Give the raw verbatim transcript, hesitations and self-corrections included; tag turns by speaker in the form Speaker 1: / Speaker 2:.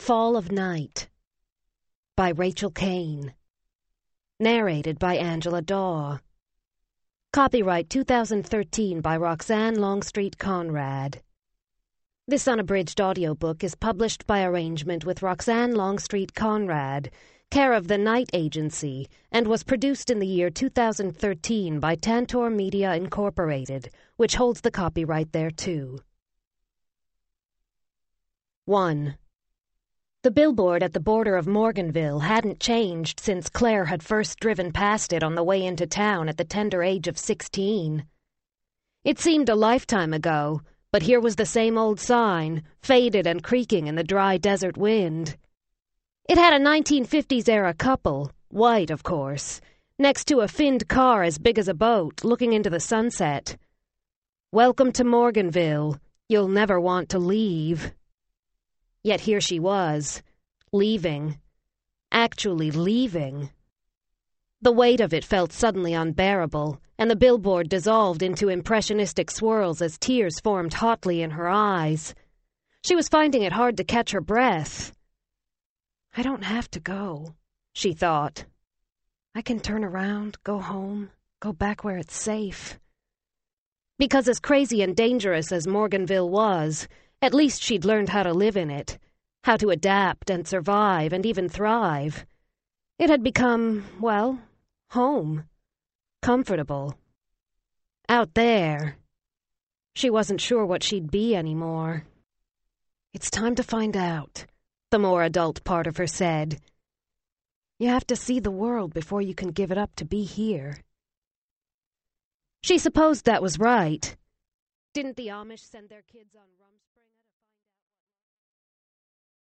Speaker 1: Fall of Night by Rachel Kane. Narrated by Angela Daw. Copyright two thousand thirteen by Roxanne Longstreet Conrad. This unabridged audiobook is published by arrangement with Roxanne Longstreet Conrad, care of the Night Agency, and was produced in the year two thousand thirteen by Tantor Media Incorporated, which holds the copyright thereto. one. The billboard at the border of Morganville hadn't changed since Claire had first driven past it on the way into town at the tender age of sixteen. It seemed a lifetime ago, but here was the same old sign, faded and creaking in the dry desert wind. It had a nineteen fifties-era couple, white of course, next to a finned car as big as a boat, looking into the sunset. "Welcome to Morganville. You'll never want to leave." Yet here she was, leaving. Actually leaving. The weight of it felt suddenly unbearable, and the billboard dissolved into impressionistic swirls as tears formed hotly in her eyes. She was finding it hard to catch her breath. "I don't have to go," she thought. "I can turn around, go home, go back where it's safe." Because as crazy and dangerous as Morganville was, at least she'd learned how to live in it, how to adapt and survive and even thrive. It had become, well, home. Comfortable. Out there. She wasn't sure what she'd be anymore. "It's time to find out," the more adult part of her said. "You have to see the world before you can give it up to be here." She supposed that was right. Didn't the Amish send their kids on rum